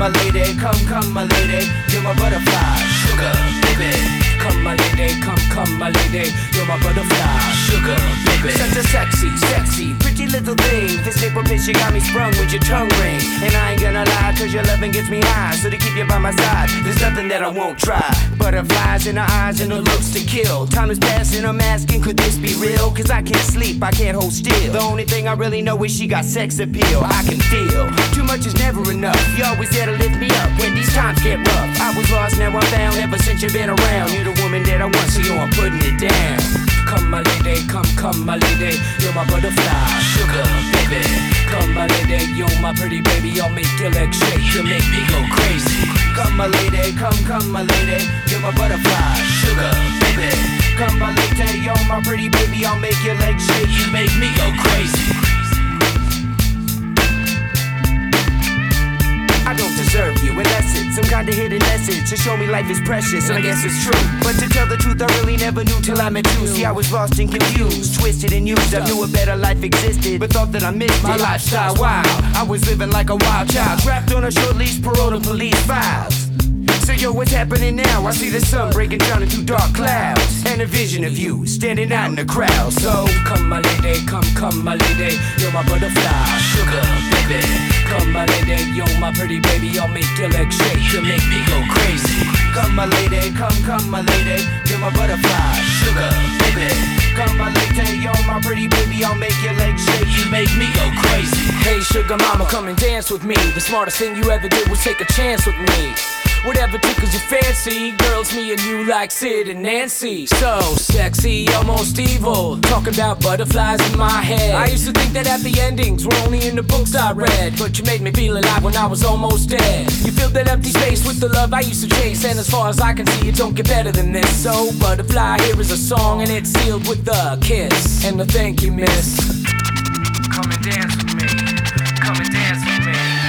my lady, come my lady, you're my butterfly, sugar, baby. Come my lady, come my lady, you're my butterfly, sugar, baby. Such a sexy, pretty little thing. This nipple bitch, you got me sprung with your tongue ring. And I ain't gonna lie, cause your loving gets me high. So to keep you by my side, there's nothing that I won't try. Butterflies in her eyes and her looks to kill. Time is passing, I'm asking, could this be real? Cause I can't sleep, I can't hold still. The only thing I really know is she got sex appeal. I can feel, too much is never enough. You always there to lift me up when these times get rough. I was lost, now I'm found, ever since you've been around. You're the woman that I want, so yo, I'm putting it down. Come my lady, come my lady, you're my butterfly, sugar, baby. Come my lady, you're my pretty baby, I'll make your legs shake, you'll make me go crazy. Come my lady, come my lady, you're my butterfly, sugar, baby. Come my lady, you're my pretty baby, I'll make your legs shake, you make me go crazy. I don't deserve you, unless it's some kind of hidden message to show me life is precious, and I guess it's true. But to tell the truth, I really never knew till I met you. See, I was lost and confused, twisted and used. I knew a better life existed, but thought that I missed my lifestyle wild. I was living like a wild child, trapped on a short leash, parole to police files. So yo, what's happening now? I see the sun breaking down into dark clouds, and a vision of you standing out in the crowd. So come my lady, come my lady, you're my butterfly, sugar, baby. Come my lady, you're my pretty baby, I'll make your legs shake, you'll make me go crazy. Come my lady, come my lady, you're my butterfly, sugar, baby. Come my lady, you're my pretty baby, I'll make your legs shake, you make me go crazy. Hey sugar mama, come and dance with me. The smartest thing you ever did was take a chance with me. Whatever tickles your fancy, girls, me and you like Sid and Nancy. So sexy, almost evil, talking about butterflies in my head. I used to think that happy endings were only in the books I read, but you made me feel alive when I was almost dead. You filled that empty space with the love I used to chase, and as far as I can see, it don't get better than this. So butterfly, here is a song, and it's sealed with a kiss and a thank you, miss. Come and dance with me, come and dance with me,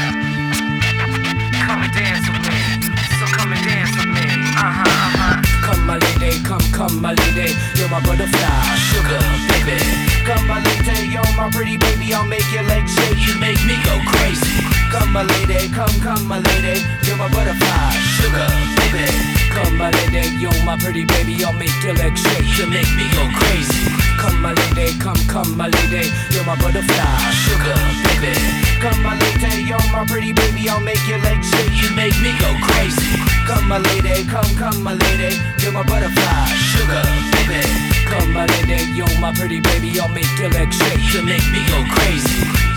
come and dance with me. Come and dance with me, Come my lady, come my lady, you're my butterfly, sugar, baby. Come my lady, you're my pretty baby, I'll make your legs shake, you make me go crazy. Come my lady, come my lady, you're my butterfly, sugar, baby. Come my lady, you're my pretty baby, I'll make your legs shake, you make me go crazy. Come my lady, come my lady, you're my butterfly, sugar, baby. Come my lady, you're my pretty baby, I'll make your legs shake, you make me go crazy. Come my lady, come my lady, you're my butterfly, sugar, baby. Come my lady, you're my pretty baby, I'll make your legs shake, you make me go crazy.